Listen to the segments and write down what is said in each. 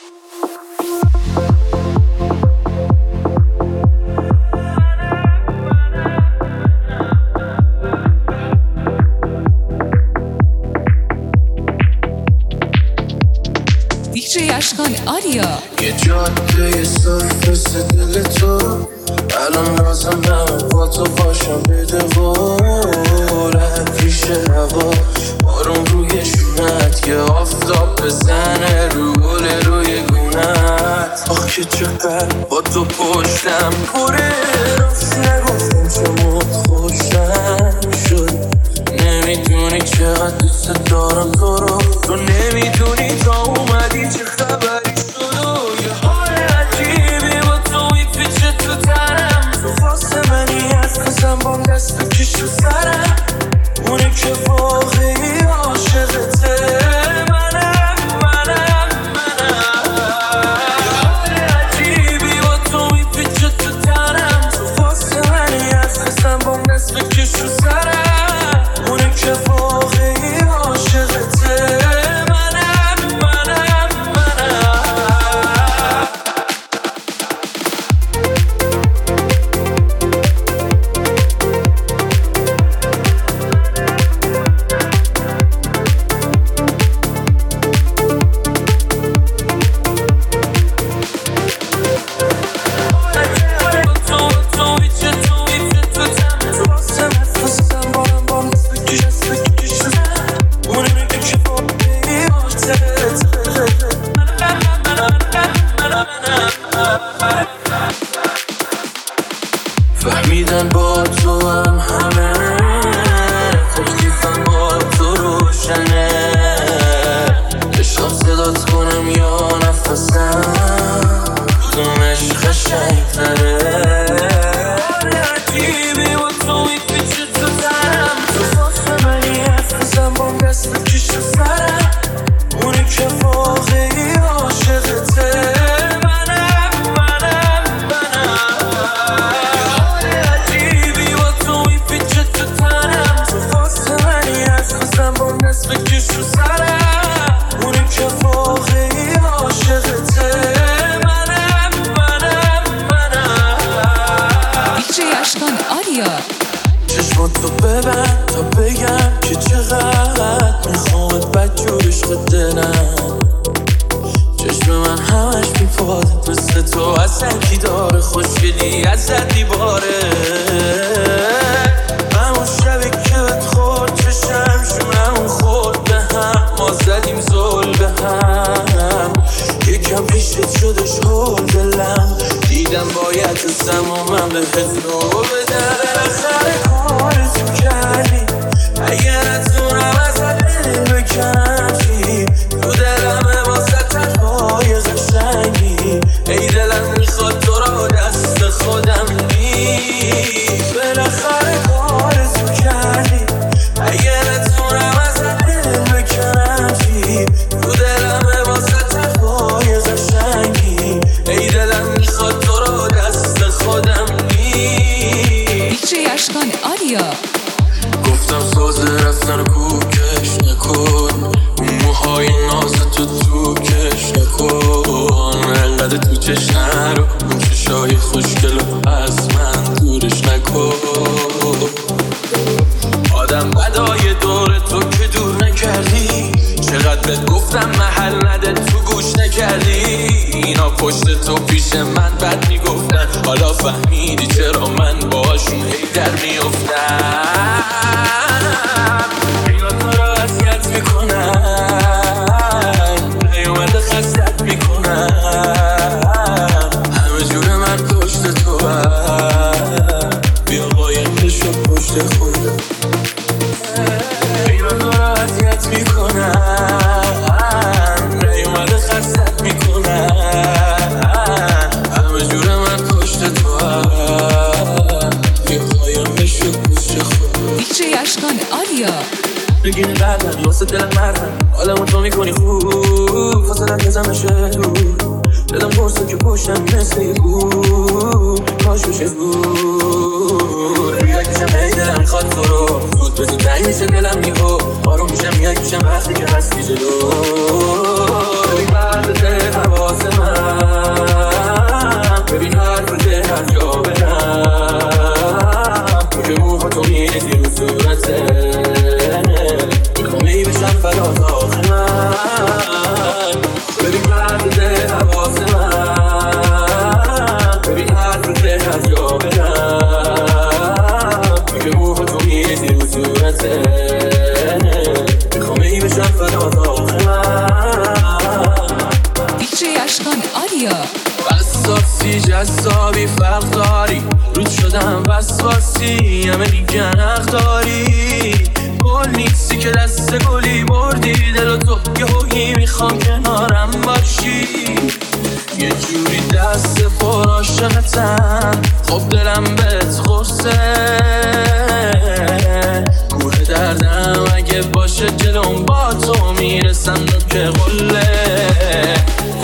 آریا یه جاده صاف مثل دل تو الان لازم نمه با تو باشم بده وره پیش هوا بارون روی شونت که آفتاب بزنه رو گل روی گونت آخ که چقدر با تو پشتم پره راست نگفتم چمون خوشم شد نمیدونی چقدر دوست دارم تو رو تو نمیدونی تا اومدی چه خبری شد و یه حال عجیبی با تو میپیچه تو تنم تو واسه منی از قسم بام دست بکش تو سرم اونی که واقعی عاشقته منم یه حال عجیبی با تو میپیچه تو تنم تو واسه منی از قسم بام دست بکش تو سرم اونی که واقعی عاشقته فهمیدن با تو هم همه خوب کیفم با تو روشنه چشم صدات کنم یا نفسم کدومش قشنگ‌تره عجیبی با تو میپیچه تو تنم تو واسه منی حرفزم بام دست بکش تو سرم اونی که واقعی عاشقته بکش رو سرم اونی که واقعی عاشقته منم دیجی اشکان آریا چشماتو ببند تا بگم که چقدر میخوامت بدجور عشق دلم چشم من همش میپاده مثل تو اصلا کی داره خوشگلی ازت دیواره همون شبی که بهت خورد چشم شونم خورد به هم ما زدیم زل به هم یکم پیشت شدش هول دلم دیدم باید دوستم و من بهت نو بدم بالاخره کارتو کردی اگر اتونم ازت دل بکنم چی تو دلمه واسه تنهای قشنگی ای دلم میخواد تو را دست خودم نیست بالاخره کارتو کردی اگر اتونم ازت دل بکنم چی تو دلمه واسه تنهای قشنگی ای دلم میخواد تو را دست خودم نیست دیجی اشکان آریا گفتم سازه رفتن رو کوکش نکن اون موهای نازتو تو کش نکن انقدر تو چش نرو اون چشای خوشگل رو از من دورش نکن آدم بدای دور تو که دور نکردی چقدر بهت گفتم محل نده تو گوش نکردی اینا پشت تو پیش من بد میگفتن حالا فهمیدی چرا من باشون هی در میافتم اینا تو را اذیت میکنن نیومده خستت میکنن همه جور من پشت تو هم بیا قایم بشو پشت خودم اینا تو را اذیت میکنن نیومده خستت میکنن همه جور من پشت تو هم بیا قایم بشو پشت خودم دیجی اشکان آریا بگیرین قلبم واسه دلم مردم حالمون تو میکنی خوب فاصلت نزمشه دور دلم پرسه که پشتم مثل یه بود کاش بشه بود ریاک میشم هی دلم میخواد تو رو زود بزود تنگ میشه دلم میگو آروم میشم یک میشم وقتی که هستی جلو بی برد دل حواس دریا برم تو که موها تو میریزی رو صورته میخوام بشم فدات آخه من ببین قدر ده حواس من ببین حرف ده دریا برم تو که موها تو میریزی رو صورته میخوام بشم فدات آخه من دیجی اشکان آریا وسواسی جذابی فرق داری رود شدم وسواسی همه دیگه نخ داری گل نیستی که دست گلی بردی دل و تو یه هویی میخوام کنارم باشی یه جوری دست پر عاشقتم خب دلم بهت خورسه کوه دردم اگه باشه جلوم با تو میرسم که قله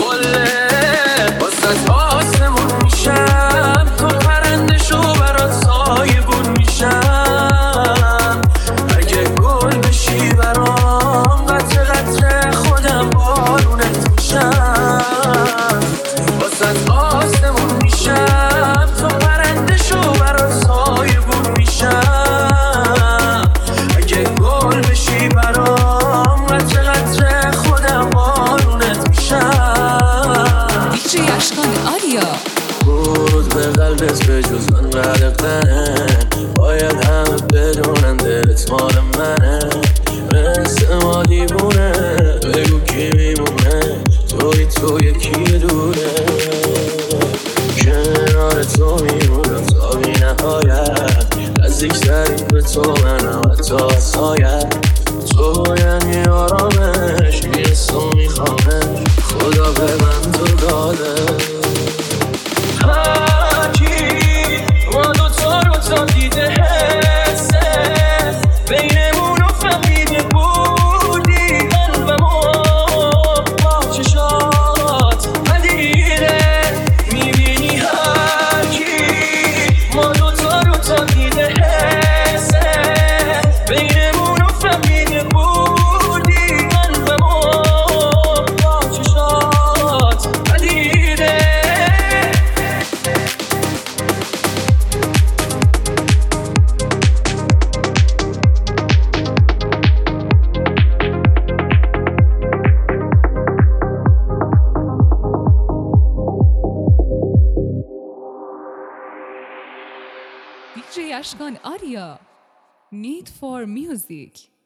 واسه آسمون میشم تو پرنده شو برات سایه بون میشم اگه گل بشی برام قطره قطره خودم بارونت میشم واسه آسمون میشم تو پرنده شو برات سایه بون میشم اگه گل بشی برام قطره قطره خودم بارونت میشم دیجی اشکان آریا بود به قلبت به جز من غرقتنه باید همه بدونن دلت مال منه مثل ما دیوونه بگو کی میمونه تو یکی دونه کنار تو میمونم تا بی نهایت نزدیکتری به تو منم حتی از سایت تو یعنی آرامش میرسه و میخوامه خدا به من تو داده ما دوتا رو تا دیده حسه بینمون رو فهمیده بودی قلبمو با چشات ندیده میبینی هرکی ما دوتا رو تا دیده حسه بینمون رو فهمیده بودی قلبمو با چشات ندیده دیجی اشکان آریا Need for Music